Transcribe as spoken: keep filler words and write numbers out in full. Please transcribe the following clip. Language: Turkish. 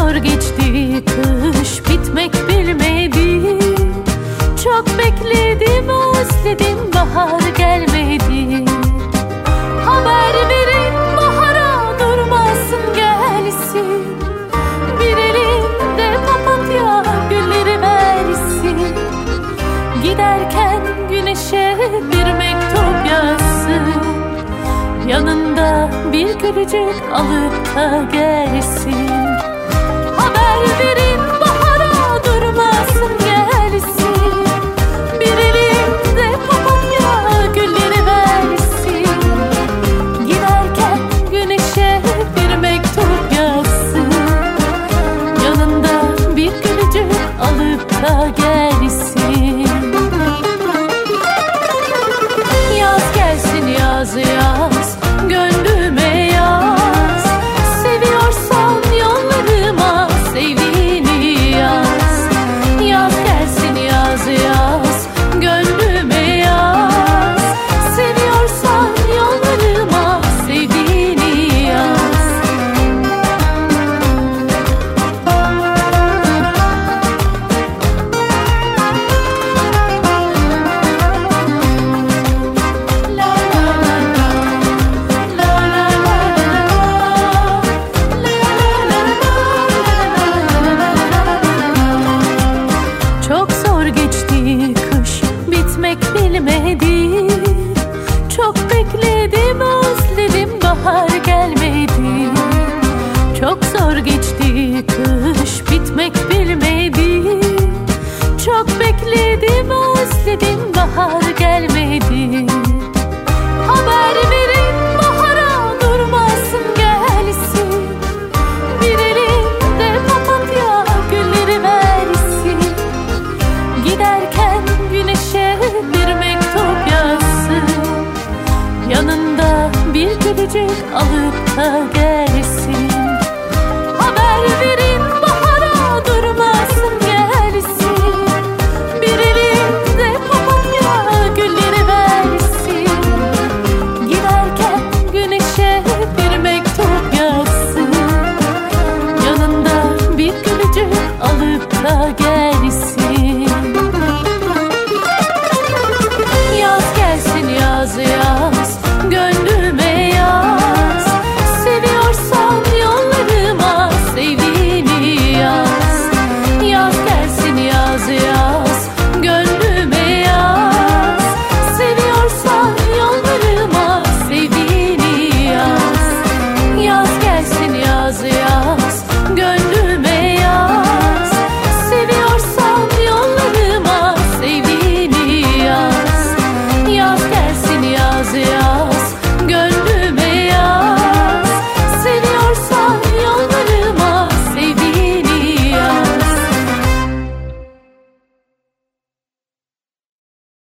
zor geçti kış, bitmek bilmedi. Çok bekledim, özledim, bahar gelmedi. Haber verin bahara, durmasın gelsin. Bir elimde papatya gülleri versin. Giderken güneşe bir mektup yazsın. Yanında bir gülücük alıp da gelsin. Haber verin bahara, durmasın gelsin. Bir elimde papatya gülleri versin. Giderken güneşe bir mektup yazsın. Yanında bir gülücük alıp da gelsin. Yaz gelsin, yaz yaz, gönlüme yaz. Seviyorsan yollarıma sevdiğini yaz. Yaz gelsin, yaz yaz, gönlüme yaz. Seviyorsan yollarıma sevdiğini yaz. Çok zor geçti kış, bitmek bilmedi. Çok bekledim, özledim, bahar gelmedi. Çok zor geçti kış, bitmek bilmedi. Çok bekledim, özledim, bahar gelmedi.